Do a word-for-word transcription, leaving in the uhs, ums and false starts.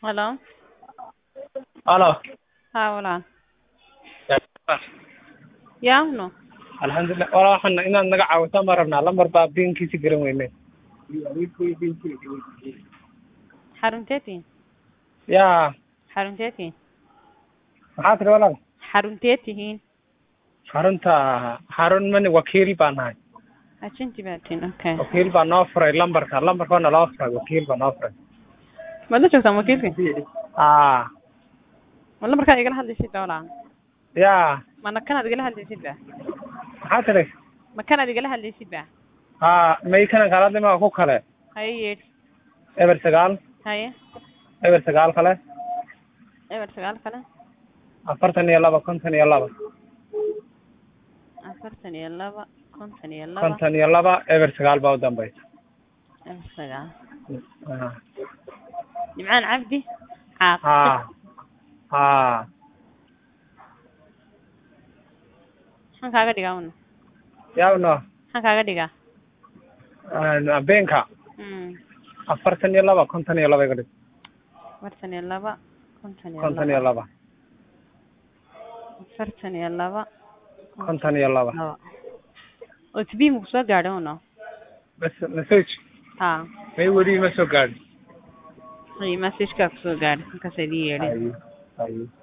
Hello. Alo. Haa walaal. Yaa no. Alxamdulillah walaa waxaan inaad naga caawiso ma rabnaa lambar baa biinkiisa garan weyne. Xarunteetiin. yaa Xarunteetiin. maxaa tiri walaal? Xarunteetihiin. xarunta xarun mani wakiil baan nahay. Ajenti baatiin. Okay. wakiil baa noo furay lambarka lambarka waa naloo furay wakiil baa noo furay. Maad la joogtaan wakiilka? aa Ma lambarkaa igala hadlaysid baa walaal? yaa Ma kanaad igala hadlaysid baa? maxaa tiri? Ma kanaad igala hadlaysid baa? haa may kana kala dhima ku kale Haye yeedh. eber sagaal Haye. eber sagaal kale Eber sagaal kale. afartan iyo laba konton iyo laba Afartan iyo laba konton iyo laba. konton iyo laba eber sagaal baa u dambaysa. Eber sagaal. haa Nimcaan Cabdi. Caaq. haa haa Maxaan kaaga dhigaa una? yaa no Maxaan kaaga dhigaa? beenka Hmm. afartan iyo laba konton iyo laba iga dhig. Afartan iyo laba konton iyo konton iyo laba. laba Afartan iyo laba. konton iyo laba laba. O T P ma ku soo gaadhay una? bas message Haa. may weli ma soo gaadhin. Ay message ka ku soo gaadhay. Markaas ay ii yeedhay. Haye haye